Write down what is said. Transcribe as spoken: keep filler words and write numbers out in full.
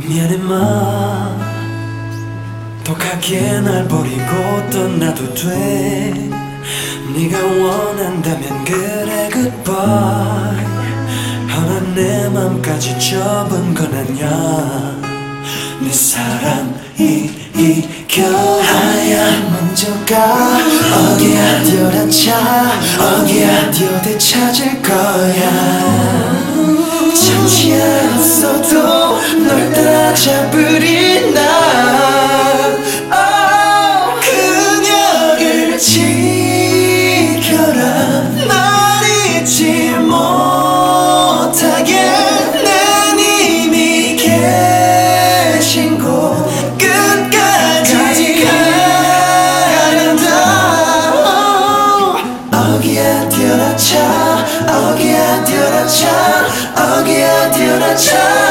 미안해 마 독하게 날 버리고 떠나도 돼 네가 원한다면 그래 goodbye 허나 내 맘까지 접은 건 아냐 내 사랑이 이겨 하야 먼저 가 어디야 뛰어라차 어디야 뛰어대 찾을 거야 참지 않았어도 널 따라잡으리 난 oh, 그녀를 지켜라 날 잊지 못하게 난 이미 계신 곳 끝까지 가는다 어기야 뛰어라 차 어기야 뛰어라 차 어기야 뛰어라 차